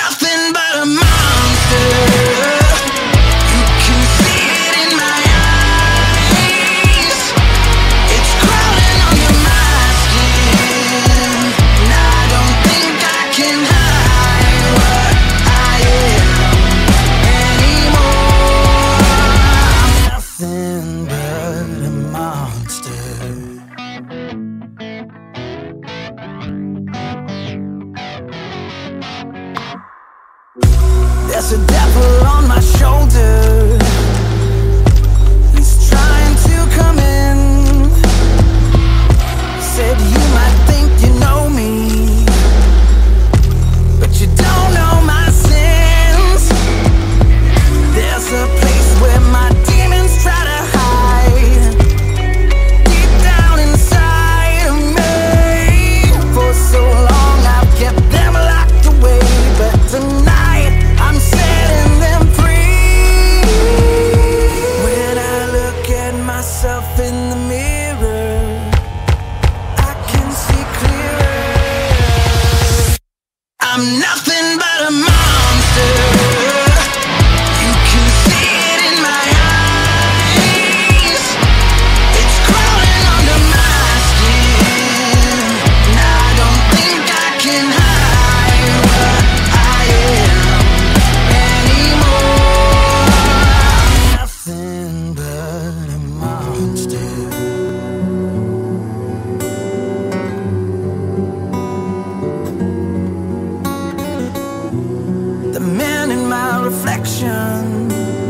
nothing but a monster. You can see it in my eyes. It's crawling under my skin, and I don't think I can hide what I am anymore. I'm nothing but a monster. There's a devil on my shoulder. He's trying to come in. Said you might think you know me, but you don't know my sins. There's a place where my demons try to hide, deep down inside of me. For so long I've kept them locked away, but tonight I'm setting them free. When I look at myself in the mirror, I can see clearer. I'm nothing but a monster. You can see it in my eyes. It's crawling under my skin, and I don't think I can hide what I am anymore. Nothing but a monster. The man in my reflection,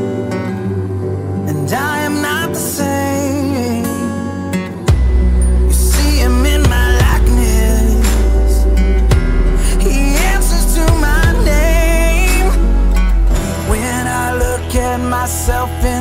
and I am not the same. You see him in my likeness. He answers to my name. When I look at myself in